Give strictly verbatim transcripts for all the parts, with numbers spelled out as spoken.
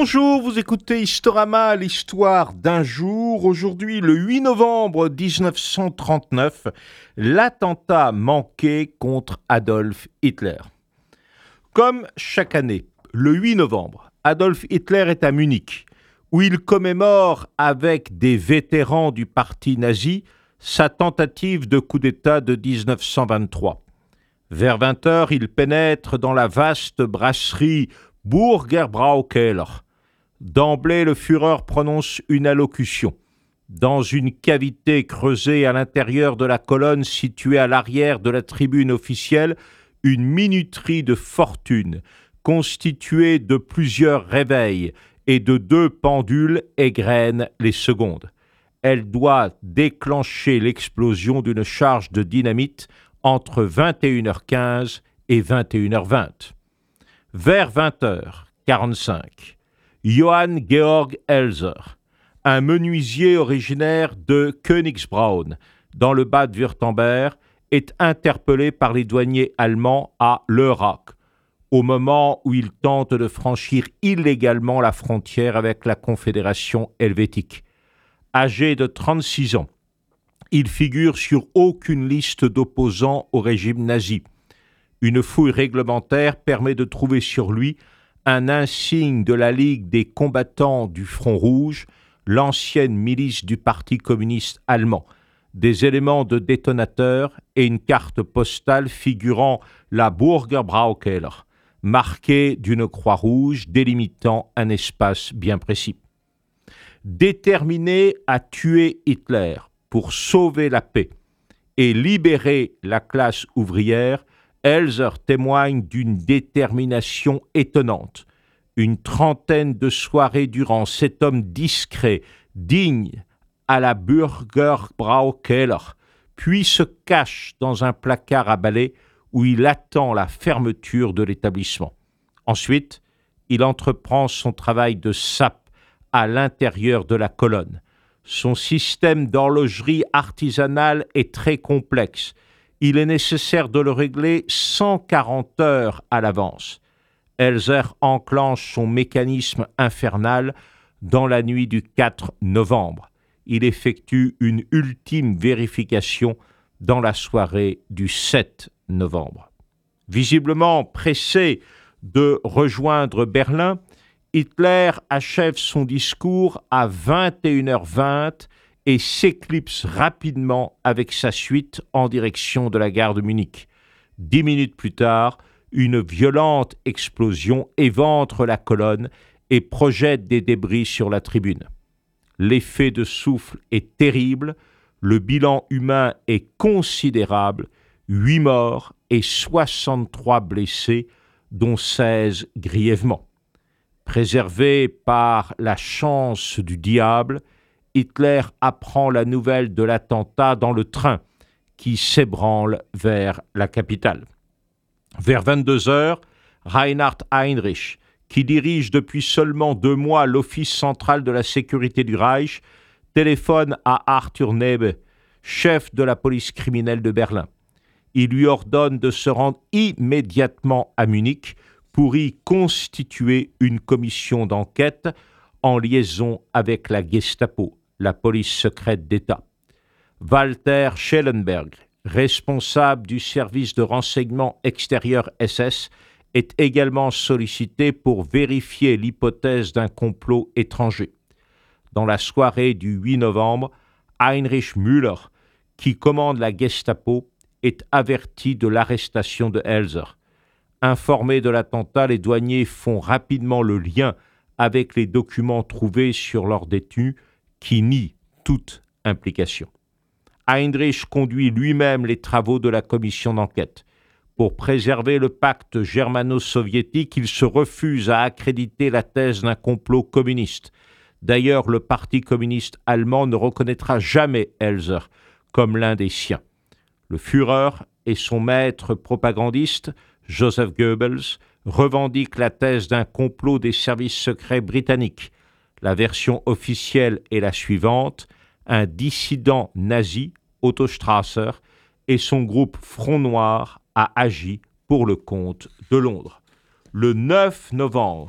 Bonjour, vous écoutez Historama, l'histoire d'un jour. Aujourd'hui, le huit novembre dix-neuf cent trente-neuf, l'attentat manqué contre Adolf Hitler. Comme chaque année, le huit novembre, Adolf Hitler est à Munich, où il commémore avec des vétérans du parti nazi sa tentative de coup d'État de dix-neuf cent vingt-trois. Vers vingt heures, il pénètre dans la vaste brasserie Burger Braukeller. D'emblée, le Führer prononce une allocution. Dans une cavité creusée à l'intérieur de la colonne située à l'arrière de la tribune officielle, une minuterie de fortune, constituée de plusieurs réveils et de deux pendules, égrène les secondes. Elle doit déclencher l'explosion d'une charge de dynamite entre vingt et une heures quinze et vingt et une heures vingt. Vers vingt heures quarante-cinq, Johann Georg Elser, un menuisier originaire de Königsbraun, dans le Bade-Wurtemberg, est interpellé par les douaniers allemands à Lörrach, au moment où il tente de franchir illégalement la frontière avec la Confédération helvétique. Âgé de trente-six ans, il figure sur aucune liste d'opposants au régime nazi. Une fouille réglementaire permet de trouver sur lui un insigne de la Ligue des combattants du Front Rouge, l'ancienne milice du Parti communiste allemand, des éléments de détonateurs et une carte postale figurant la Burger Braukeller, marquée d'une croix rouge délimitant un espace bien précis. Déterminé à tuer Hitler pour sauver la paix et libérer la classe ouvrière, Elser témoigne d'une détermination étonnante. Une trentaine de soirées durant, cet homme discret, digne à la Burger Braukeller, puis se cache dans un placard à balai où il attend la fermeture de l'établissement. Ensuite, il entreprend son travail de sape à l'intérieur de la colonne. Son système d'horlogerie artisanale est très complexe. Il est nécessaire de le régler cent quarante heures à l'avance. Elser enclenche son mécanisme infernal dans la nuit du quatre novembre. Il effectue une ultime vérification dans la soirée du sept novembre. Visiblement pressé de rejoindre Berlin, Hitler achève son discours à vingt et une heures vingt et s'éclipse rapidement avec sa suite en direction de la gare de Munich. Dix minutes plus tard, une violente explosion éventre la colonne et projette des débris sur la tribune. L'effet de souffle est terrible, le bilan humain est considérable, huit morts et soixante-trois blessés, dont seize grièvement. Préservé par la chance du diable, Hitler apprend la nouvelle de l'attentat dans le train qui s'ébranle vers la capitale. Vers vingt-deux heures, Reinhard Heinrich, qui dirige depuis seulement deux mois l'Office central de la sécurité du Reich, téléphone à Arthur Nebe, chef de la police criminelle de Berlin. Il lui ordonne de se rendre immédiatement à Munich pour y constituer une commission d'enquête en liaison avec la Gestapo, la police secrète d'État. Walter Schellenberg, responsable du service de renseignement extérieur S S, est également sollicité pour vérifier l'hypothèse d'un complot étranger. Dans la soirée du huit novembre, Heinrich Müller, qui commande la Gestapo, est averti de l'arrestation de Elser. Informés de l'attentat, les douaniers font rapidement le lien avec les documents trouvés sur leur détenu qui nient toute implication. Heinrich conduit lui-même les travaux de la commission d'enquête. Pour préserver le pacte germano-soviétique, il se refuse à accréditer la thèse d'un complot communiste. D'ailleurs, le Parti communiste allemand ne reconnaîtra jamais Elser comme l'un des siens. Le Führer et son maître propagandiste, Joseph Goebbels, revendiquent la thèse d'un complot des services secrets britanniques. La version officielle est la suivante: un dissident nazi, Otto Strasser, et son groupe Front Noir a agi pour le compte de Londres. Le neuf novembre,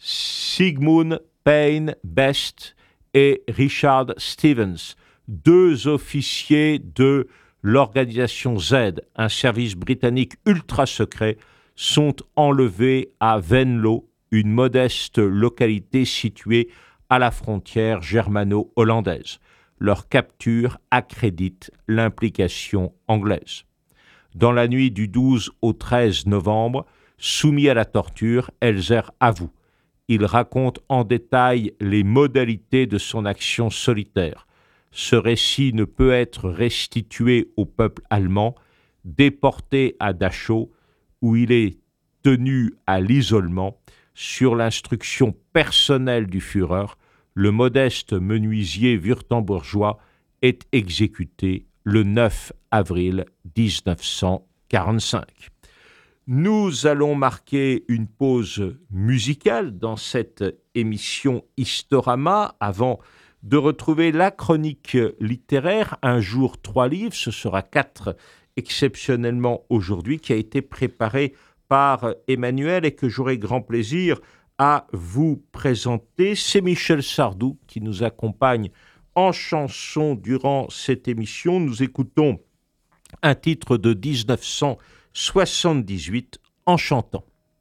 Sigmund Payne Best et Richard Stevens, deux officiers de l'organisation Z, un service britannique ultra secret, sont enlevés à Venlo, une modeste localité située à la frontière germano-hollandaise. Leur capture accrédite l'implication anglaise. Dans la nuit du douze au treize novembre, soumis à la torture, Elzer avoue. Il raconte en détail les modalités de son action solitaire. Ce récit ne peut être restitué au peuple allemand, déporté à Dachau, où il est tenu à l'isolement. Sur l'instruction personnelle du Führer, le modeste menuisier wurtembourgeois est exécuté le neuf avril dix-neuf cent quarante-cinq. Nous allons marquer une pause musicale dans cette émission Historama avant de retrouver la chronique littéraire, un jour, trois livres. Ce sera quatre exceptionnellement aujourd'hui, qui a été préparé par Emmanuel et que j'aurai grand plaisir à vous présenter. C'est Michel Sardou qui nous accompagne en chanson durant cette émission. Nous écoutons un titre de dix-neuf cent soixante-dix-huit en chantant.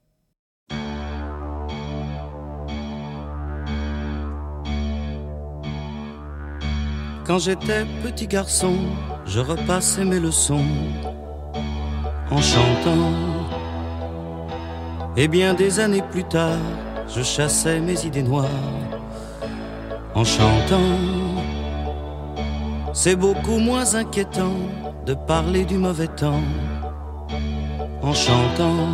Quand j'étais petit garçon, je repassais mes leçons en chantant. Et bien des années plus tard, je chassais mes idées noires en chantant. C'est beaucoup moins inquiétant de parler du mauvais temps en chantant.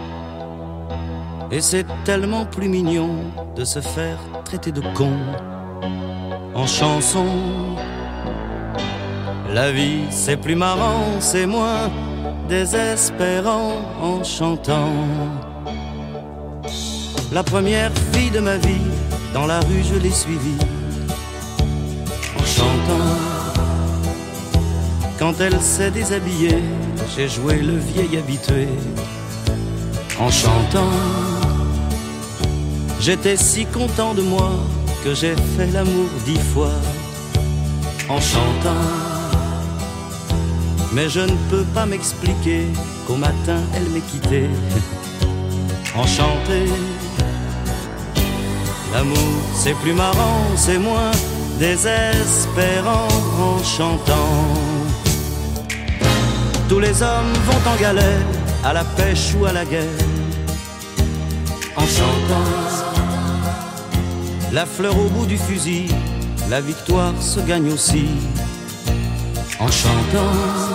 Et c'est tellement plus mignon de se faire traiter de con en chanson. La vie c'est plus marrant, c'est moins désespérant en chantant. La première fille de ma vie, dans la rue je l'ai suivie en chantant. Quand elle s'est déshabillée, j'ai joué le vieil habitué en chantant. J'étais si content de moi que j'ai fait l'amour dix fois en chantant. Mais je ne peux pas m'expliquer qu'au matin elle m'ait quitté enchanté. L'amour c'est plus marrant, c'est moins désespérant en chantant. Tous les hommes vont en galère, à la pêche ou à la guerre en chantant. La fleur au bout du fusil, la victoire se gagne aussi en chantant.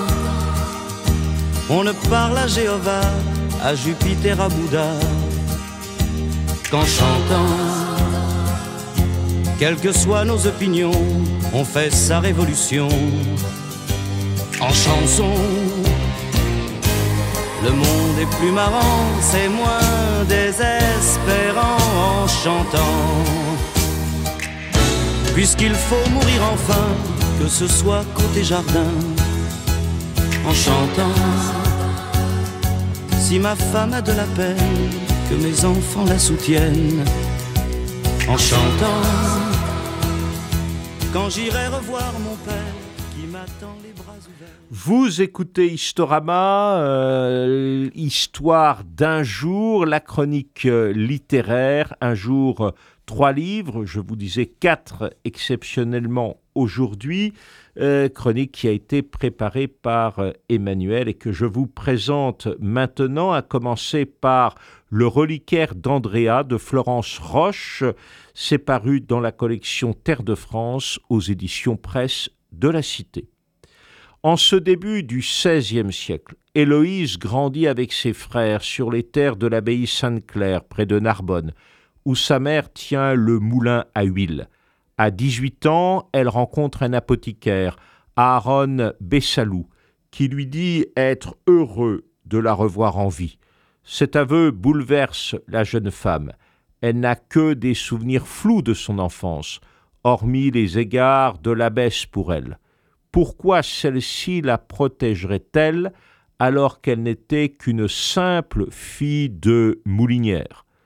On ne parle à Jéhovah, à Jupiter, à Bouddha qu'en chantant. Quelles que soient nos opinions, on fait sa révolution en chanson. Le monde est plus marrant, c'est moins désespérant en chantant. Puisqu'il faut mourir enfin, que ce soit côté jardin en chantant. Si ma femme a de la peine, que mes enfants la soutiennent en chantant. Quand j'irai revoir mon père qui m'attend les bras ouverts. Vous écoutez Historama, euh, histoire d'un jour, la chronique littéraire, un jour, trois livres, je vous disais quatre exceptionnellement aujourd'hui, euh, chronique qui a été préparée par euh, Emmanuel et que je vous présente maintenant, à commencer par Le reliquaire d'Andrea de Florence Roche. C'est paru dans la collection Terre de France aux éditions Presse de la Cité. En ce début du seizième siècle, Héloïse grandit avec ses frères sur les terres de l'abbaye Sainte-Claire, près de Narbonne, où sa mère tient le moulin à huile. À dix-huit ans, elle rencontre un apothicaire, Aaron Bessalou, qui lui dit être heureux de la revoir en vie. Cet aveu bouleverse la jeune femme. Elle n'a que des souvenirs flous de son enfance, hormis les égards de l'abbesse pour elle. Pourquoi celle-ci la protégerait-elle alors qu'elle n'était qu'une simple fille de moulinière ?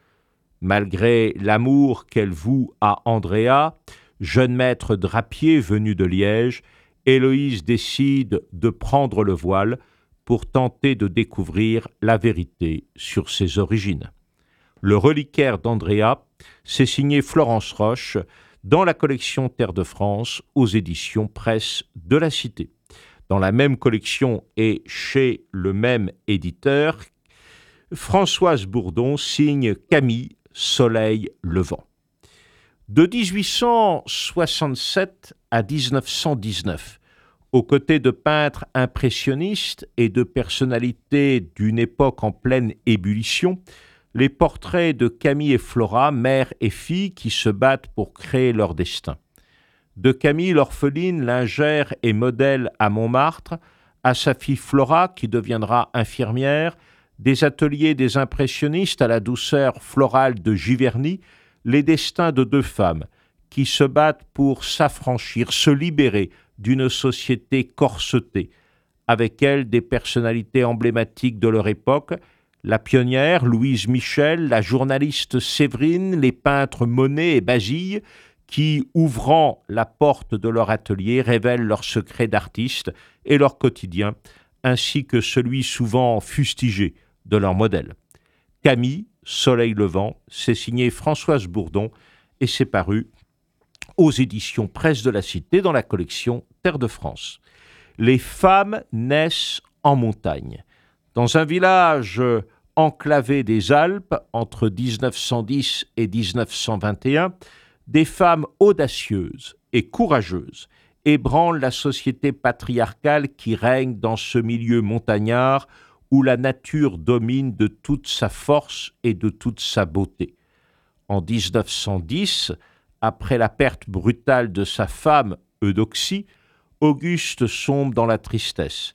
Malgré l'amour qu'elle voue à Andrea, jeune maître drapier venu de Liège, Héloïse décide de prendre le voile pour tenter de découvrir la vérité sur ses origines. Le reliquaire d'Andrea, c'est signé Florence Roche dans la collection Terre de France aux éditions Presse de la Cité. Dans la même collection et chez le même éditeur, Françoise Bourdon signe Camille, Soleil levant. De dix-huit cent soixante-sept à dix-neuf cent dix-neuf, aux côtés de peintres impressionnistes et de personnalités d'une époque en pleine ébullition, les portraits de Camille et Flora, mère et fille, qui se battent pour créer leur destin. De Camille, l'orpheline, lingère et modèle à Montmartre, à sa fille Flora, qui deviendra infirmière, des ateliers des impressionnistes à la douceur florale de Giverny, les destins de deux femmes qui se battent pour s'affranchir, se libérer d'une société corsetée. Avec elles, des personnalités emblématiques de leur époque, la pionnière Louise Michel, la journaliste Séverine, les peintres Monet et Basile, qui, ouvrant la porte de leur atelier, révèlent leurs secrets d'artistes et leur quotidien, ainsi que celui souvent fustigé de leur modèle. Camille, Soleil levant, c'est signé Françoise Bourdon et c'est paru aux éditions Presse de la Cité dans la collection Terre de France. Les femmes naissent en montagne. Dans un village enclavé des Alpes, entre dix-neuf cent dix et dix-neuf cent vingt et un, des femmes audacieuses et courageuses ébranlent la société patriarcale qui règne dans ce milieu montagnard où la nature domine de toute sa force et de toute sa beauté. En dix-neuf cent dix, après la perte brutale de sa femme, Eudoxie, Auguste sombre dans la tristesse.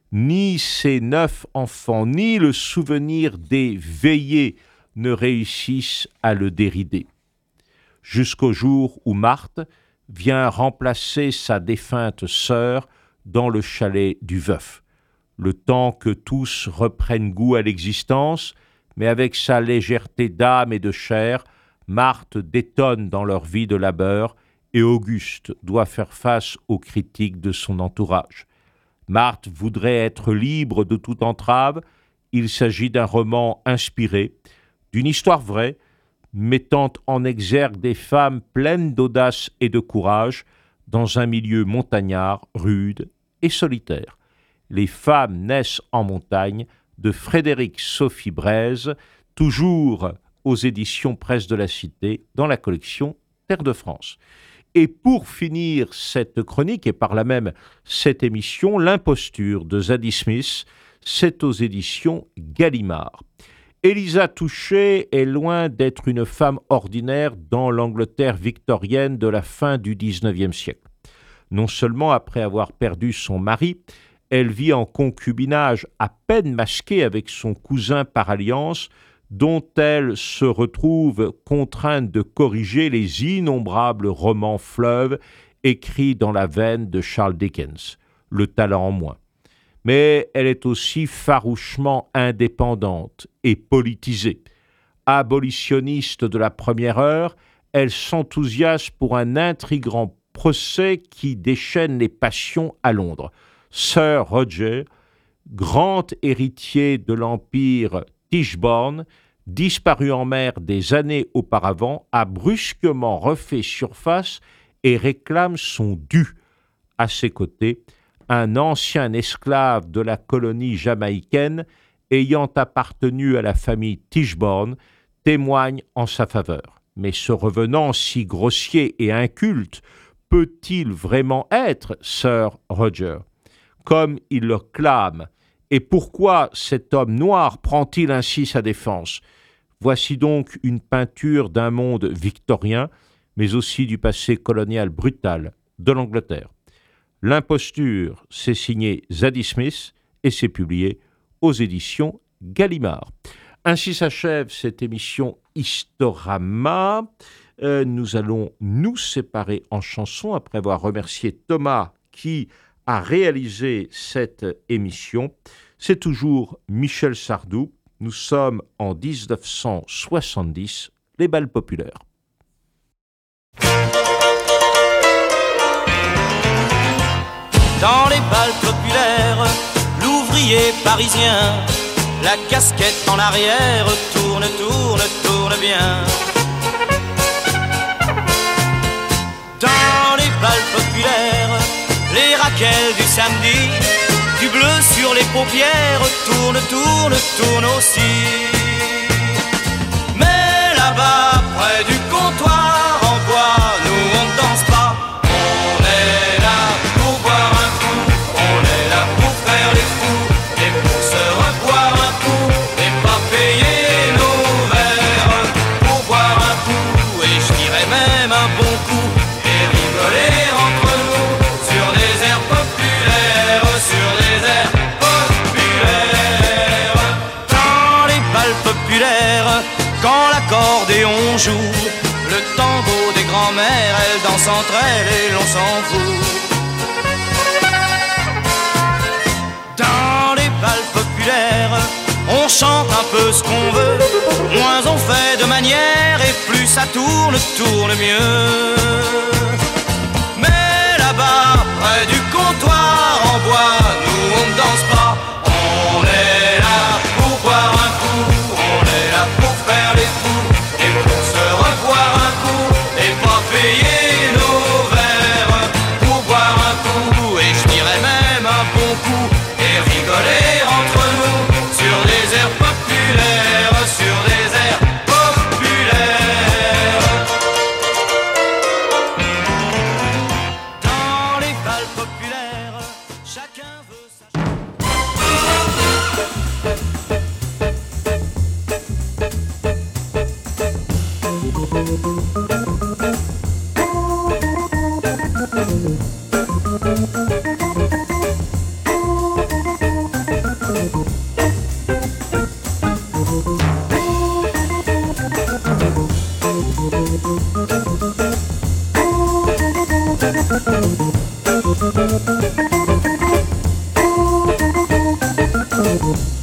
Ni ses neuf enfants, ni le souvenir des veillées ne réussissent à le dérider. Jusqu'au jour où Marthe vient remplacer sa défunte sœur dans le chalet du veuf. Le temps que tous reprennent goût à l'existence, mais avec sa légèreté d'âme et de chair, Marthe détonne dans leur vie de labeur et Auguste doit faire face aux critiques de son entourage. Marthe voudrait être libre de toute entrave. Il s'agit d'un roman inspiré, d'une histoire vraie, mettant en exergue des femmes pleines d'audace et de courage dans un milieu montagnard, rude et solitaire. Les femmes naissent en montagne de Frédéric Sophie Braise, toujours aux éditions Presse de la Cité, dans la collection Terre de France. Et pour finir cette chronique, et par là même cette émission, L'imposture de Zadie Smith, c'est aux éditions Gallimard. Élisa Touchet est loin d'être une femme ordinaire dans l'Angleterre victorienne de la fin du dix-neuvième siècle. Non seulement après avoir perdu son mari, elle vit en concubinage à peine masqué avec son cousin par alliance, dont elle se retrouve contrainte de corriger les innombrables romans fleuves écrits dans la veine de Charles Dickens, le talent en moins. Mais elle est aussi farouchement indépendante et politisée. Abolitionniste de la première heure, elle s'enthousiasme pour un intrigant procès qui déchaîne les passions à Londres. Sir Roger, grand héritier de l'empire Tichborne, disparu en mer des années auparavant, a brusquement refait surface et réclame son dû. À ses côtés, un ancien esclave de la colonie jamaïcaine ayant appartenu à la famille Tichborne témoigne en sa faveur. Mais ce revenant si grossier et inculte peut-il vraiment être Sir Roger, comme il le clame? Et pourquoi cet homme noir prend-il ainsi sa défense? Voici donc une peinture d'un monde victorien, mais aussi du passé colonial brutal de l'Angleterre. L'imposture, c'est signé Zadie Smith et c'est publié aux éditions Gallimard. Ainsi s'achève cette émission Historama. Euh, nous allons nous séparer en chansons après avoir remercié Thomas qui a réalisé cette émission. C'est toujours Michel Sardou. Nous sommes en dix-neuf cent soixante-dix. les bals populaires. Dans les bals populaires, l'ouvrier parisien, la casquette en arrière, tourne, tourne, tourne bien. Dans les bals populaires, les raquettes du samedi, du bleu sur les paupières, tourne, tourne, tourne aussi. Mais là-bas, près du comptoir en bois, nous on ne danse pas. On est là pour boire un coup, on est là pour faire les fous, et pour se reboire un coup, et pas payer nos verres. Pour boire un coup, et je dirais même un bon coup, et rigoler entre nous, sur des airs populaires, sur des airs populaires. Dans les bals populaires, quand l'accordéon joue, le tango des grands-mères, elles dansent entre elles et l'on s'en fout. Dans les bals populaires, on chante un peu ce qu'on veut, moins on fait de manière et plus ça tourne, tourne mieux. Mais là-bas, près du comptoir en bois, nous on ne danse pas. On est là pour boire un coup, on est là pour faire les fous, et pour se revoir un coup, et pas payer nos verres. Pour boire un coup, et je dirais même un bon coup, et rigoler entre nous, sur des airs populaires, sur des airs populaires. Dans les bals populaires, chacun veut sa... Thank you.